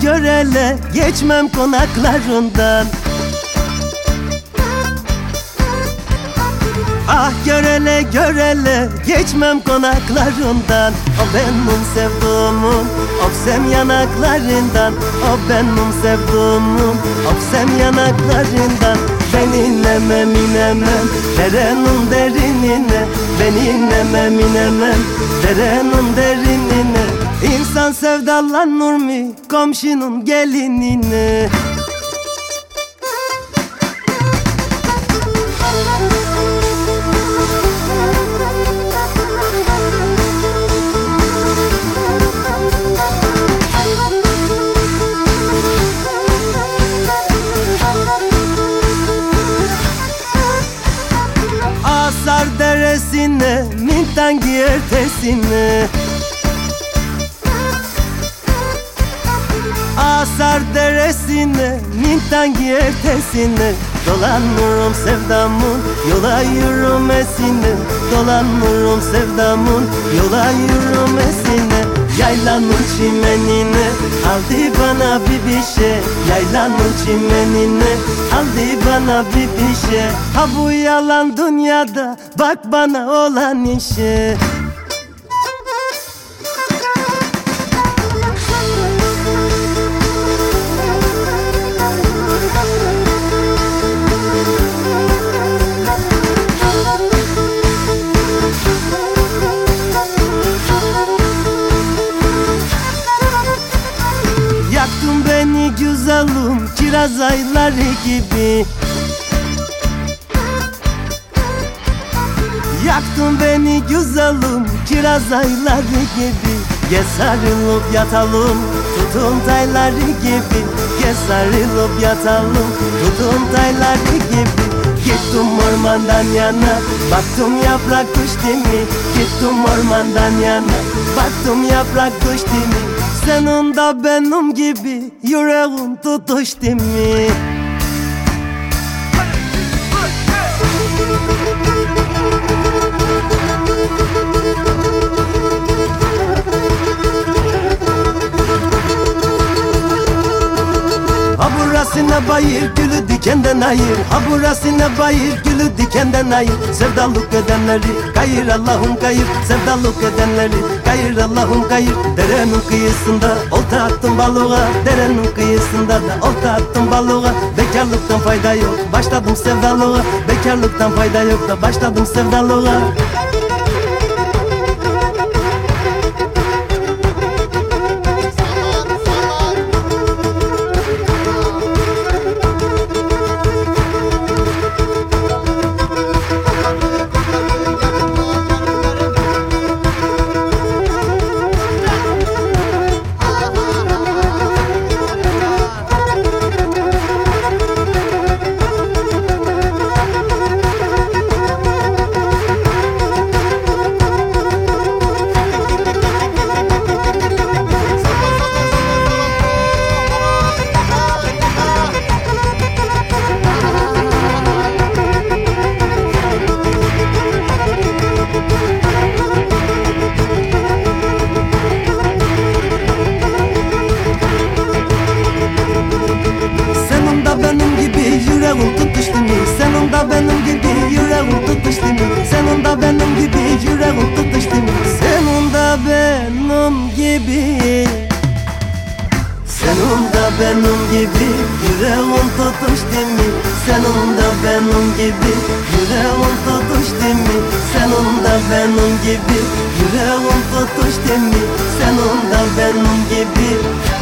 görele geçmem konaklarından. Ah görele görele geçmem konaklarından. O benim sevduğumun öpsem yanaklarından. O benim sevduğumun öpsem yanaklarından. Ben inemem inemem derenin derinine. Ben inemem inemem derenin derinine. İnsan sevdalanır mı komşunun gelinine? Asar deresine, mintangi ertesine. Asar deresine, mintangi ertesine. Dolanırım sevdamın yola yürümesine. Dolanırım sevdamın yola yürümesine. Yaylanın çimenine aldı bana bir şey. Yaylanın çimenine aldı bana bir şey. Ha bu yalan dünyada bak bana olan işe. Yaktın beni güzelim kiraz ayları gibi. Yaktın beni güzelim kiraz ayları gibi. Gel sarılıp yatalım tutun tayları gibi. Gel sarılıp yatalım tutun tayları gibi. Gittim ormandan yana baktım yaprak düştü mi? Gittim ormandan yana baktım yaprak düştü mi? Senin de benim gibi yüreğin tutuştu mi? Ha burası ne bayır gülü dikenden ayır. Ha burası ne bayır gülü dikenden ayır. Sevdalık edenleri kayır Allah'ım kayır. Sevdalık edenleri kayır Allah'ım kayır. Derenin kıyısında olta attım balığa. Derenin kıyısında da olta attım balığa. Bekarlıktan fayda yok başladım sevdalığa. Bekarlıktan fayda yok da başladım sevdalığa. Yüreğim tutuştu mu? Senin de benim gibi yüreğim tutuştu mu? Senin de benim gibi yüreğim tutuştu mu? Senin de benim gibi. Senin de benim gibi yüreğim tutuştu mu? Senin de benim gibi yüreğim tutuştu mu? Senin de benim gibi yüreğim tutuştu mu? Senin de benim gibi